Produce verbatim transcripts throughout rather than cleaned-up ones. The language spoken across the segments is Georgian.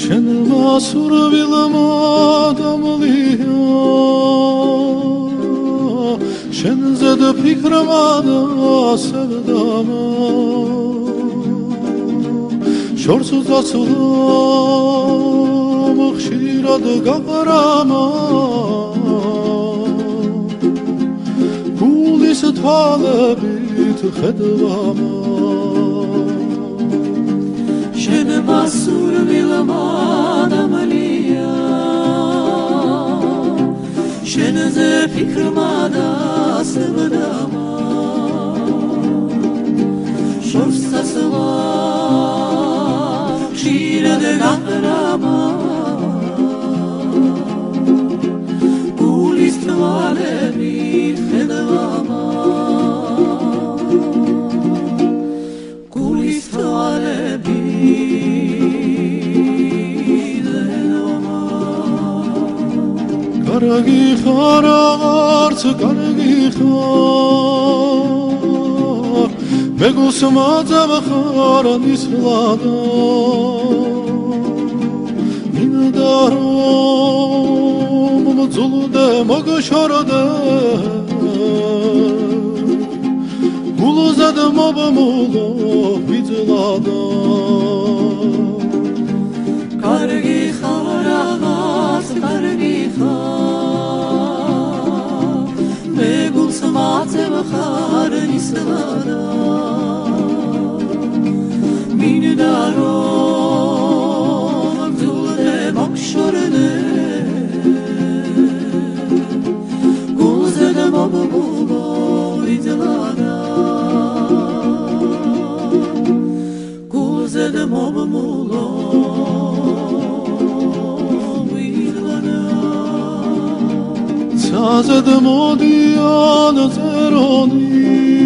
შენ მასურვილმა დამლია შენზე და ფიქრმა და სევდამა შორს წასულა ხშირად გაყრამა გულის თვალებით ხედვამა შენ მასურვილმა დამლია შენზე ფიქრმა და სევდამა შორს წასულა ხშირად გაყრამა გულის თვალებით ხედვამა გულის თვალებით ხედვამა კარგი ხარ აღარც კარგი ხარ მეგულს მოწევ ხარ ნისლადა მინდა რომ მოძულდე მოგშორდე გულზე მომბმულო ვიძლადა კარგი ხარ აღარც კარგი ხარ მეგულს მოწევ ხარ ნისლადა მინდა რომ ძულდე მოგშორდე გულზე მომბმულო ვიძლადა გულზე მომბმულო ვიძლადა ცაზე მოდიან წერონი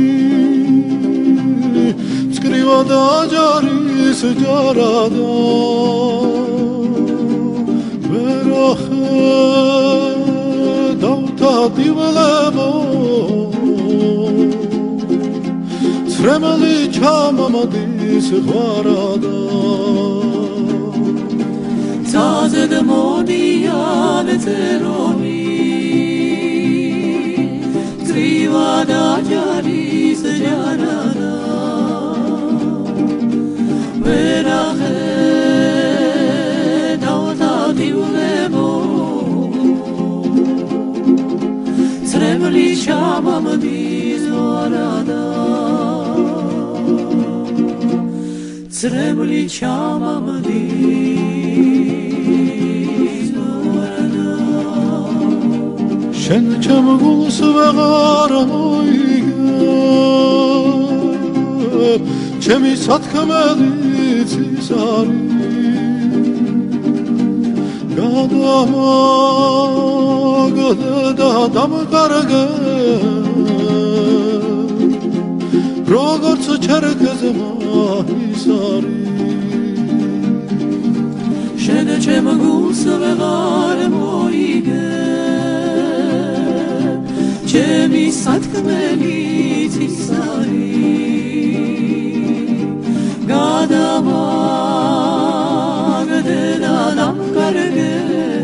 სკრივადა ჯარის ჯარადა ვერახე დივლებო ცრემლი ჩამამდის ღვარადა ცაზე მოდიან წერონი სკრივადა ჯარის ჯარადა ვერახე დივლებო ცრემლი ჩამამდის ღვარადა ცრემლი ჩამამდის ღვარადა შენ ჩემ გულს ვეღარ მოიგებ ჩემი სათქმელი ცისარი გადამაგდე და დამყარგე როგორც ჩერქეზმა ისარი შენ ჩემ გულს ვეღარ მოიგებ ჩემი სათქმელი ცისარი გადამაგდე და დამყარგე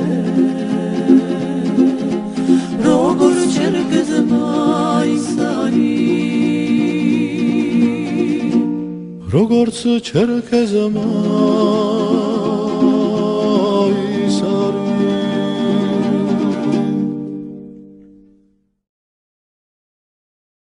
როგორც ჩერქეზმა ისარი როგორც ჩერქეზმა